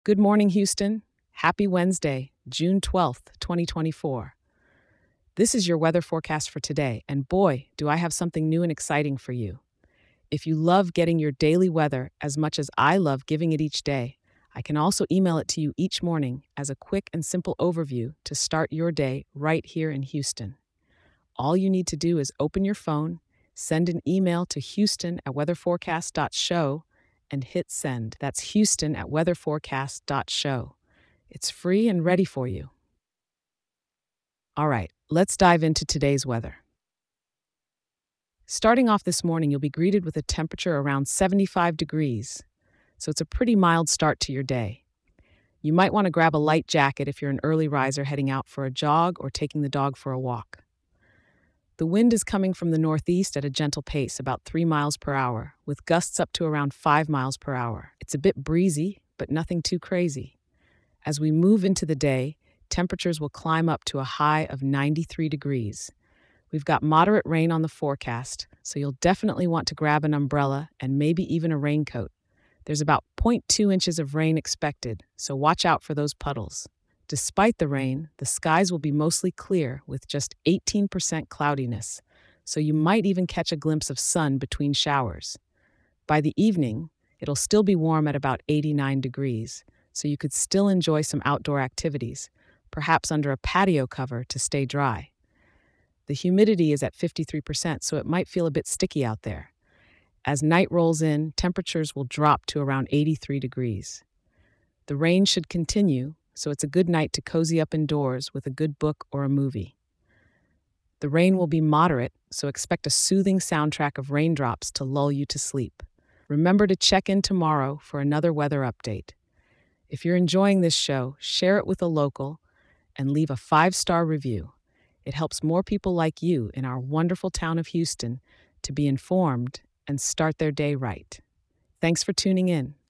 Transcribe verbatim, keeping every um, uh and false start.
Good morning, Houston. Happy Wednesday, June twelfth, twenty twenty-four. This is your weather forecast for today, and boy, do I have something new and exciting for you. If you love getting your daily weather as much as I love giving it each day, I can also email it to you each morning as a quick and simple overview to start your day right here in Houston. All you need to do is open your phone, send an email to houston at weatherforecast dot show, and hit send. That's houston at weatherforecast dot show. It's free and ready for you. All right, let's dive into today's weather. Starting off this morning, you'll be greeted with a temperature around seventy-five degrees, so it's a pretty mild start to your day. You might want to grab a light jacket if you're an early riser heading out for a jog or taking the dog for a walk. The wind is coming from the northeast at a gentle pace, about three miles per hour, with gusts up to around five miles per hour. It's a bit breezy, but nothing too crazy. As we move into the day, temperatures will climb up to a high of ninety-three degrees. We've got moderate rain on the forecast, so you'll definitely want to grab an umbrella and maybe even a raincoat. There's about zero point two inches of rain expected, so watch out for those puddles. Despite the rain, the skies will be mostly clear with just eighteen percent cloudiness, so you might even catch a glimpse of sun between showers. By the evening, it'll still be warm at about eighty-nine degrees, so you could still enjoy some outdoor activities, perhaps under a patio cover to stay dry. The humidity is at fifty-three percent, so it might feel a bit sticky out there. As night rolls in, temperatures will drop to around eighty-three degrees. The rain should continue, so it's a good night to cozy up indoors with a good book or a movie. The rain will be moderate, so expect a soothing soundtrack of raindrops to lull you to sleep. Remember to check in tomorrow for another weather update. If you're enjoying this show, share it with a local and leave a five-star review. It helps more people like you in our wonderful town of Houston to be informed and start their day right. Thanks for tuning in.